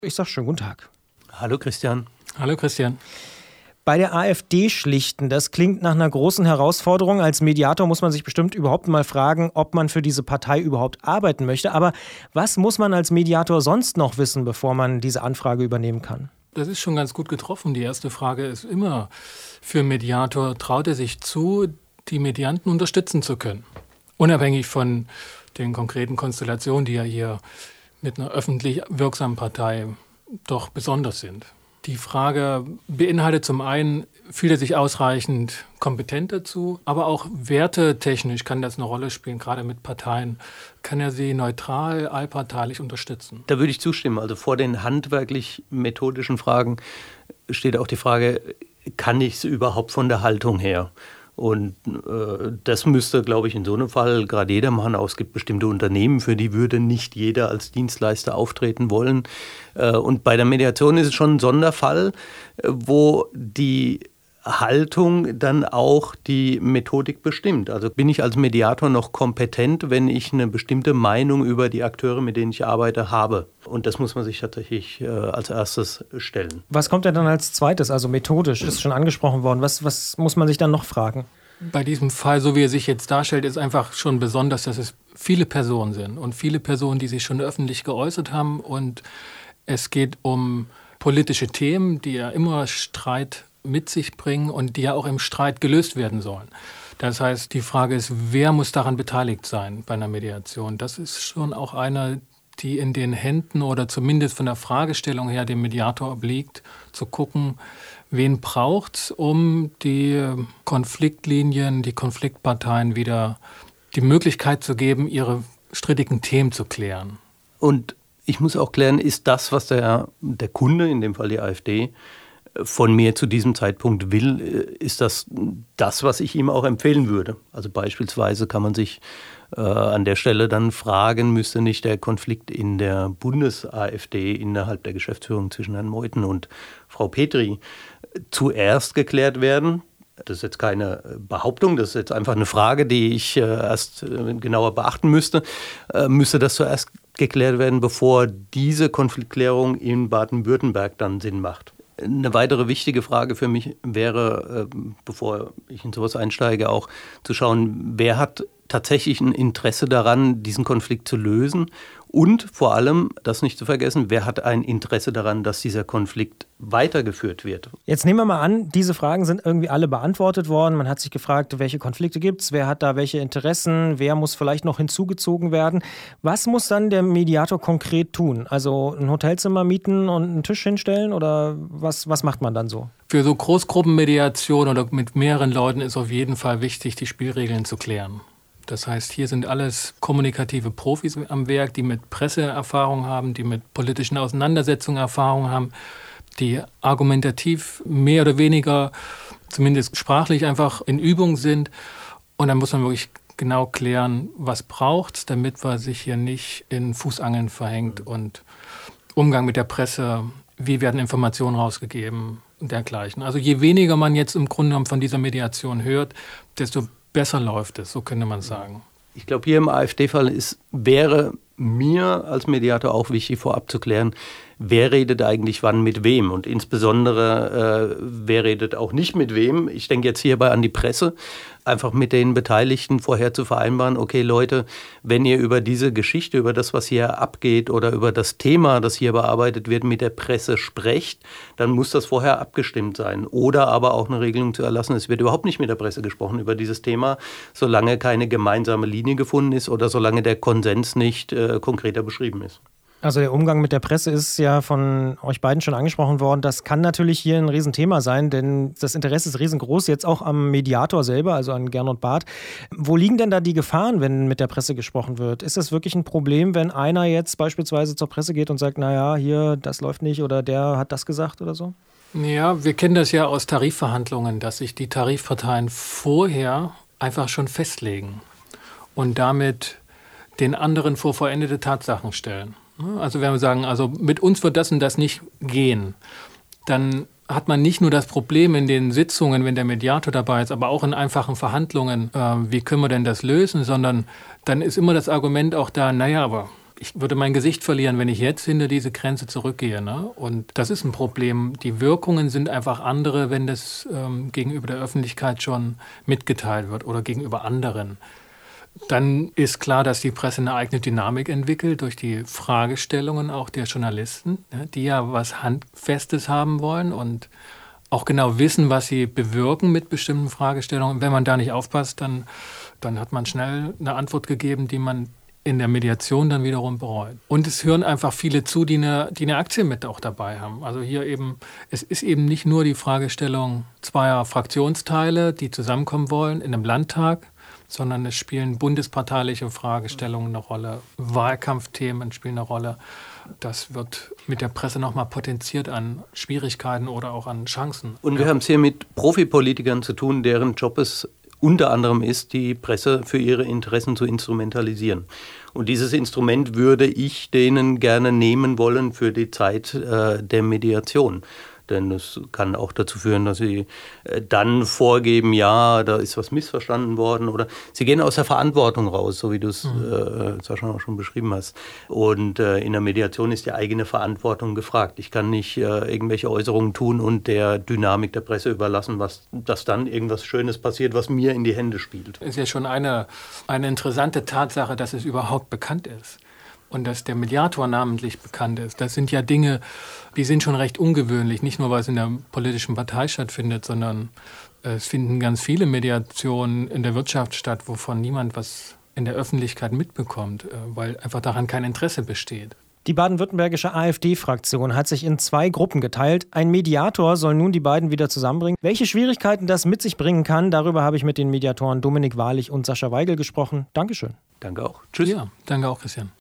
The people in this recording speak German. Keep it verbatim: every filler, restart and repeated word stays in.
Ich sage schönen guten Tag. Hallo Christian. Hallo Christian. Bei der AfD schlichten, das klingt nach einer großen Herausforderung. Als Mediator muss man sich bestimmt überhaupt mal fragen, ob man für diese Partei überhaupt arbeiten möchte. Aber was muss man als Mediator sonst noch wissen, bevor man diese Anfrage übernehmen kann? Das ist schon ganz gut getroffen. Die erste Frage ist immer für Mediator, traut er sich zu, die Medianten unterstützen zu können? Unabhängig von den konkreten Konstellationen, die ja hier mit einer öffentlich wirksamen Partei doch besonders sind. Die Frage beinhaltet zum einen, fühlt er sich ausreichend kompetent dazu, aber auch wertetechnisch kann das eine Rolle spielen, gerade mit Parteien. Kann er sie neutral, allparteilich unterstützen? Da würde ich zustimmen. Also vor den handwerklich-methodischen Fragen steht auch die Frage, kann ich es überhaupt von der Haltung her? Und äh, das müsste, glaube ich, in so einem Fall gerade jeder machen. Auch es gibt bestimmte Unternehmen, für die würde nicht jeder als Dienstleister auftreten wollen. Äh, und bei der Mediation ist es schon ein Sonderfall, äh, wo die Haltung dann auch die Methodik bestimmt. Also bin ich als Mediator noch kompetent, wenn ich eine bestimmte Meinung über die Akteure, mit denen ich arbeite, habe. Und das muss man sich tatsächlich äh, als erstes stellen. Was kommt denn dann als zweites, also methodisch, ist schon angesprochen worden. Was, was muss man sich dann noch fragen? Bei diesem Fall, so wie er sich jetzt darstellt, ist einfach schon besonders, dass es viele Personen sind. Und viele Personen, die sich schon öffentlich geäußert haben. Und es geht um politische Themen, die ja immer Streit mit sich bringen und die ja auch im Streit gelöst werden sollen. Das heißt, die Frage ist, wer muss daran beteiligt sein bei einer Mediation? Das ist schon auch eine, die in den Händen oder zumindest von der Fragestellung her dem Mediator obliegt, zu gucken, wen braucht es, um die Konfliktlinien, die Konfliktparteien wieder die Möglichkeit zu geben, ihre strittigen Themen zu klären. Und ich muss auch klären, ist das, was der, der Kunde, in dem Fall die AfD, von mir zu diesem Zeitpunkt will, ist das das, was ich ihm auch empfehlen würde. Also beispielsweise kann man sich äh, an der Stelle dann fragen, müsste nicht der Konflikt in der Bundes-AfD innerhalb der Geschäftsführung zwischen Herrn Meuthen und Frau Petri zuerst geklärt werden? Das ist jetzt keine Behauptung, das ist jetzt einfach eine Frage, die ich äh, erst äh, genauer beachten müsste. Äh, müsste das zuerst geklärt werden, bevor diese Konfliktklärung in Baden-Württemberg dann Sinn macht? Eine weitere wichtige Frage für mich wäre, bevor ich in sowas einsteige, auch zu schauen, wer hat tatsächlich ein Interesse daran, diesen Konflikt zu lösen und vor allem, das nicht zu vergessen, wer hat ein Interesse daran, dass dieser Konflikt weitergeführt wird. Jetzt nehmen wir mal an, diese Fragen sind irgendwie alle beantwortet worden. Man hat sich gefragt, welche Konflikte gibt es, wer hat da welche Interessen, wer muss vielleicht noch hinzugezogen werden. Was muss dann der Mediator konkret tun? Also ein Hotelzimmer mieten und einen Tisch hinstellen oder was, was macht man dann so? Für so Großgruppenmediation oder mit mehreren Leuten ist auf jeden Fall wichtig, die Spielregeln zu klären. Das heißt, hier sind alles kommunikative Profis am Werk, die mit Presseerfahrung haben, die mit politischen Auseinandersetzungen Erfahrung haben, die argumentativ mehr oder weniger, zumindest sprachlich einfach in Übung sind. Und dann muss man wirklich genau klären, was braucht es, damit man sich hier nicht in Fußangeln verhängt und Umgang mit der Presse, wie werden Informationen rausgegeben und dergleichen. Also je weniger man jetzt im Grunde genommen von dieser Mediation hört, desto besser läuft es, so könnte man sagen. Ich glaube, hier im AfD-Fall ist, wäre mir als Mediator auch wichtig, vorab zu klären, wer redet eigentlich wann mit wem und insbesondere, äh, wer redet auch nicht mit wem. Ich denke jetzt hierbei an die Presse, einfach mit den Beteiligten vorher zu vereinbaren, okay Leute, wenn ihr über diese Geschichte, über das, was hier abgeht oder über das Thema, das hier bearbeitet wird, mit der Presse sprecht, dann muss das vorher abgestimmt sein. Oder aber auch eine Regelung zu erlassen, es wird überhaupt nicht mit der Presse gesprochen über dieses Thema, solange keine gemeinsame Linie gefunden ist oder solange der Konsens nicht äh, konkreter beschrieben ist. Also der Umgang mit der Presse ist ja von euch beiden schon angesprochen worden. Das kann natürlich hier ein Riesenthema sein, denn das Interesse ist riesengroß, jetzt auch am Mediator selber, also an Gernot Barth. Wo liegen denn da die Gefahren, wenn mit der Presse gesprochen wird? Ist das wirklich ein Problem, wenn einer jetzt beispielsweise zur Presse geht und sagt, naja, hier, das läuft nicht oder der hat das gesagt oder so? Ja, wir kennen das ja aus Tarifverhandlungen, dass sich die Tarifparteien vorher einfach schon festlegen und damit den anderen vor vollendete Tatsachen stellen. Also wenn wir sagen, also mit uns wird das und das nicht gehen, dann hat man nicht nur das Problem in den Sitzungen, wenn der Mediator dabei ist, aber auch in einfachen Verhandlungen, äh, wie können wir denn das lösen, sondern dann ist immer das Argument auch da, naja, aber Ich würde mein Gesicht verlieren, wenn ich jetzt hinter diese Grenze zurückgehe. Ne? Und das ist ein Problem. Die Wirkungen sind einfach andere, wenn das ähm, gegenüber der Öffentlichkeit schon mitgeteilt wird oder gegenüber anderen. Dann ist klar, dass die Presse eine eigene Dynamik entwickelt durch die Fragestellungen auch der Journalisten, ne, die ja was Handfestes haben wollen und auch genau wissen, was sie bewirken mit bestimmten Fragestellungen. Wenn man da nicht aufpasst, dann, dann hat man schnell eine Antwort gegeben, die man in der Mediation dann wiederum bereut. Und es hören einfach viele zu, die eine, die eine Aktie mit auch dabei haben. Also hier eben, es ist eben nicht nur die Fragestellung zweier Fraktionsteile, die zusammenkommen wollen in einem Landtag, sondern es spielen bundesparteiliche Fragestellungen eine Rolle, Wahlkampfthemen spielen eine Rolle. Das wird mit der Presse nochmal potenziert an Schwierigkeiten oder auch an Chancen. Und wir ja. haben es hier mit Profipolitikern zu tun, deren Job es unter anderem ist, die Presse für ihre Interessen zu instrumentalisieren. Und dieses Instrument würde ich denen gerne nehmen wollen für die Zeit äh, der Mediation. Denn das kann auch dazu führen, dass sie dann vorgeben, ja, da ist was missverstanden worden. Oder sie gehen aus der Verantwortung raus, so wie du es, mhm. äh, Sascha, auch schon beschrieben hast. Und äh, in der Mediation ist die eigene Verantwortung gefragt. Ich kann nicht äh, irgendwelche Äußerungen tun und der Dynamik der Presse überlassen, was, dass dann irgendwas Schönes passiert, was mir in die Hände spielt. Es ist ja schon eine, eine interessante Tatsache, dass es überhaupt bekannt ist. Und dass der Mediator namentlich bekannt ist. Das sind ja Dinge, die sind schon recht ungewöhnlich. Nicht nur, weil es in der politischen Partei stattfindet, sondern es finden ganz viele Mediationen in der Wirtschaft statt, wovon niemand was in der Öffentlichkeit mitbekommt, weil einfach daran kein Interesse besteht. Die baden-württembergische AfD-Fraktion hat sich in zwei Gruppen geteilt. Ein Mediator soll nun die beiden wieder zusammenbringen. Welche Schwierigkeiten das mit sich bringen kann, darüber habe ich mit den Mediatoren Dominik Wahrlich und Sascha Weigel gesprochen. Dankeschön. Danke auch. Tschüss. Ja, danke auch, Christian.